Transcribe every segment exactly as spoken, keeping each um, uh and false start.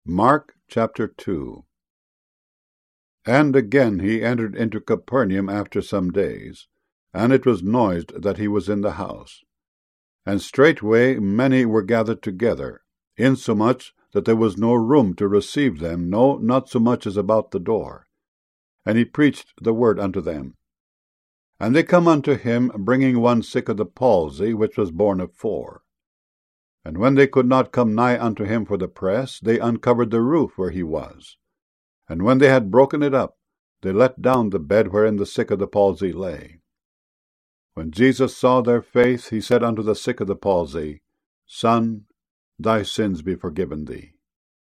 Mark chapter two. And again he entered into Capernaum after some days, and it was noised that he was in the house. And straightway many were gathered together, insomuch that there was no room to receive them, no, not so much as about the door. And he preached the word unto them. And they come unto him, bringing one sick of the palsy, which was borne of four. And when they could not come nigh unto him for the press, they uncovered the roof where he was. And when they had broken it up, they let down the bed wherein the sick of the palsy lay. When Jesus saw their faith, he said unto the sick of the palsy, Son, thy sins be forgiven thee.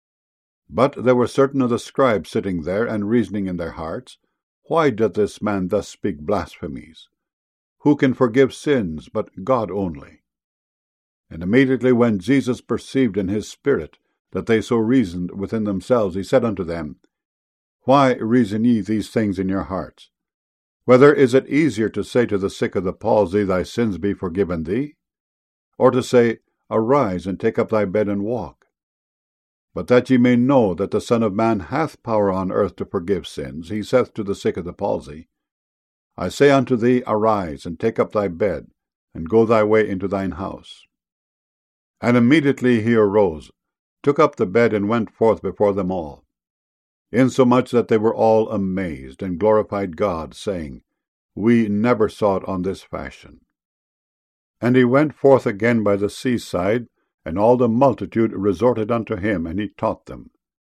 But there were certain of the scribes sitting there, and reasoning in their hearts, Why doth this man thus speak blasphemies? Who can forgive sins but God only? And immediately when Jesus perceived in his spirit that they so reasoned within themselves, he said unto them, Why reason ye these things in your hearts? Whether is it easier to say to the sick of the palsy, Thy sins be forgiven thee? Or to say, Arise, and take up thy bed, and walk? But that ye may know that the Son of Man hath power on earth to forgive sins, he saith to the sick of the palsy, I say unto thee, Arise, and take up thy bed, and go thy way into thine house. And immediately he arose, took up the bed, and went forth before them all, insomuch that they were all amazed, and glorified God, saying, We never saw it on this fashion. And he went forth again by the seaside, and all the multitude resorted unto him, and he taught them.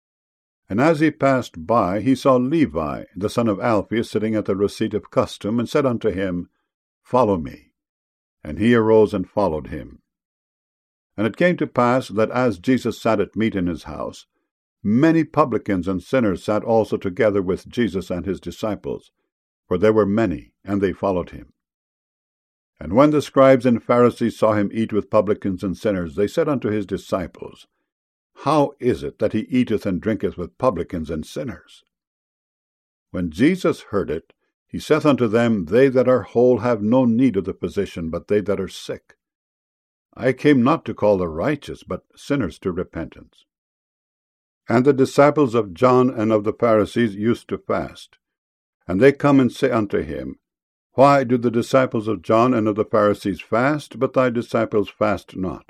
And as he passed by, he saw Levi, the son of Alphaeus, sitting at the receipt of custom, and said unto him, Follow me. And he arose and followed him. And it came to pass that as Jesus sat at meat in his house, many publicans and sinners sat also together with Jesus and his disciples, for there were many, and they followed him. And when the scribes and Pharisees saw him eat with publicans and sinners, they said unto his disciples, How is it that he eateth and drinketh with publicans and sinners? When Jesus heard it, he saith unto them, They that are whole have no need of the physician, but they that are sick. I came not to call the righteous, but sinners to repentance. And the disciples of John and of the Pharisees used to fast. And they come and say unto him, Why do the disciples of John and of the Pharisees fast, but thy disciples fast not?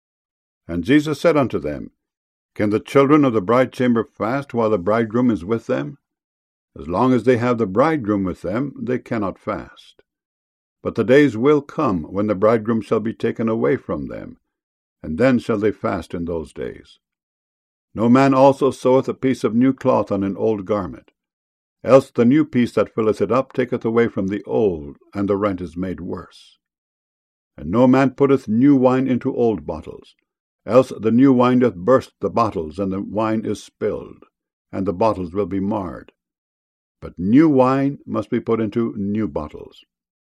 And Jesus said unto them, Can the children of the bridechamber fast while the bridegroom is with them? As long as they have the bridegroom with them, they cannot fast. But the days will come when the bridegroom shall be taken away from them, and then shall they fast in those days. No man also seweth a piece of new cloth on an old garment, else the new piece that filleth it up taketh away from the old, and the rent is made worse. And no man putteth new wine into old bottles, else the new wine doth burst the bottles, and the wine is spilled, and the bottles will be marred. But new wine must be put into new bottles.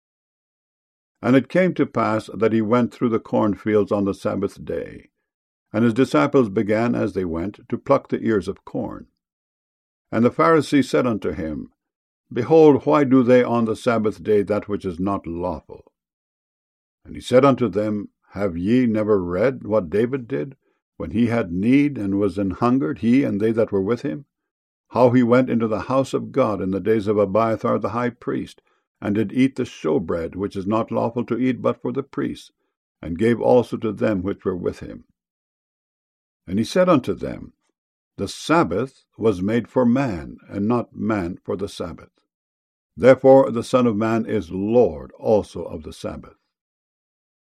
And it came to pass that he went through the cornfields on the Sabbath day, and his disciples began, as they went, to pluck the ears of corn. And the Pharisees said unto him, Behold, why do they on the Sabbath day that which is not lawful? And he said unto them, Have ye never read what David did, when he had need and was an hungered, he and they that were with him? How he went into the house of God in the days of Abiathar the high priest, and did eat the showbread, which is not lawful to eat but for the priests, and gave also to them which were with him. And he said unto them, The Sabbath was made for man, and not man for the Sabbath. Therefore the Son of Man is Lord also of the Sabbath.